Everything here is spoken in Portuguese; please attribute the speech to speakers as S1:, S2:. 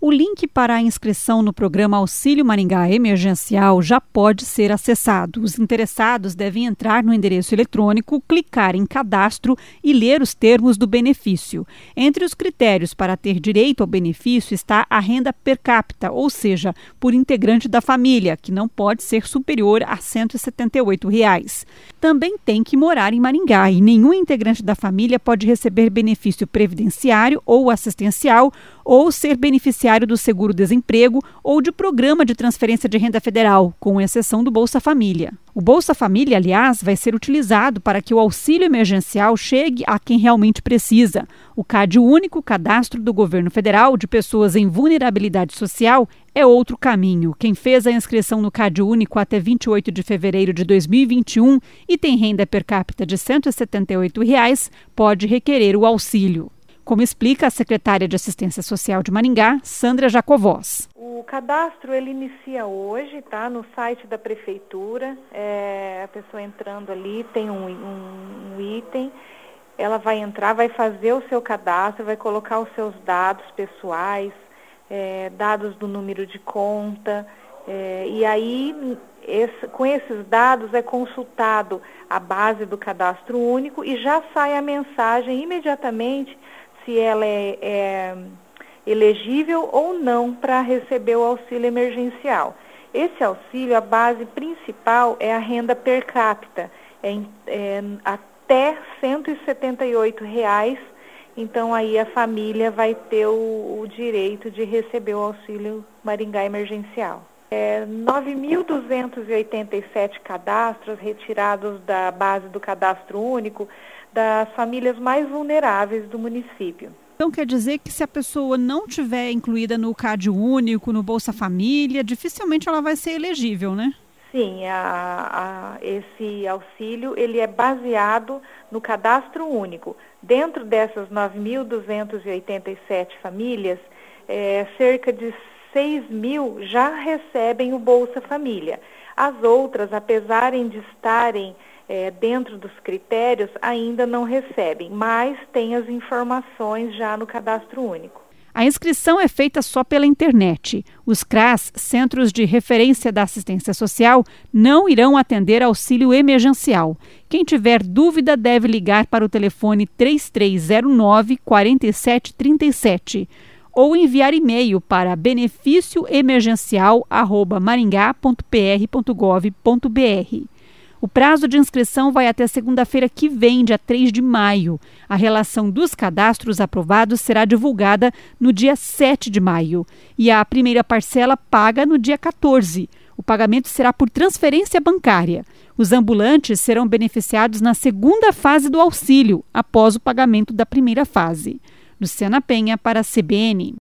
S1: O link para a inscrição no programa Auxílio Maringá Emergencial já pode ser acessado. Os interessados devem entrar no endereço eletrônico, clicar em cadastro e ler os termos do benefício. Entre os critérios para ter direito ao benefício está a renda per capita, ou seja, por integrante da família, que não pode ser superior a R$ 178. Também tem que morar em Maringá e nenhum integrante da família pode receber benefício previdenciário ou assistencial ou ser beneficiário do seguro-desemprego ou de programa de transferência de renda federal, com exceção do Bolsa Família. O Bolsa Família, aliás, vai ser utilizado para que o auxílio emergencial chegue a quem realmente precisa. O CAD Único, Cadastro do Governo Federal de Pessoas em Vulnerabilidade Social, é outro caminho. Quem fez a inscrição no CAD Único até 28 de fevereiro de 2021 e tem renda per capita de R$ 178 pode requerer o auxílio. Como explica a secretária de Assistência Social de Maringá, Sandra Jacovós.
S2: O cadastro ele inicia hoje, tá? No site da prefeitura. A pessoa entrando ali tem um item. Ela vai entrar, vai fazer o seu cadastro, vai colocar os seus dados pessoais, dados do número de conta. E aí, com esses dados é consultado a base do cadastro único e já sai a mensagem imediatamente se ela é elegível ou não para receber o auxílio emergencial. Esse auxílio, a base principal é a renda per capita, até R$ 178, então aí a família vai ter o direito de receber o auxílio Maringá emergencial. 9.287 cadastros retirados da base do cadastro único das famílias mais vulneráveis do município.
S1: Então quer dizer que se a pessoa não tiver incluída no CAD Único, no Bolsa Família, dificilmente ela vai ser elegível, né?
S2: Sim, esse auxílio ele é baseado no cadastro único. Dentro dessas 9.287 famílias, cerca de 6.000 já recebem o Bolsa Família. As outras, apesar de estarem dentro dos critérios, ainda não recebem, mas tem as informações já no cadastro único.
S1: A inscrição é feita só pela internet. Os CRAS, Centros de Referência da Assistência Social, não irão atender auxílio emergencial. Quem tiver dúvida deve ligar para o telefone 3309-4737 ou enviar e-mail para beneficioemergencial@maringá.pr.gov.br. O prazo de inscrição vai até segunda-feira que vem, dia 3 de maio. A relação dos cadastros aprovados será divulgada no dia 7 de maio e a primeira parcela paga no dia 14. O pagamento será por transferência bancária. Os ambulantes serão beneficiados na segunda fase do auxílio, após o pagamento da primeira fase. Luciana Penha para a CBN.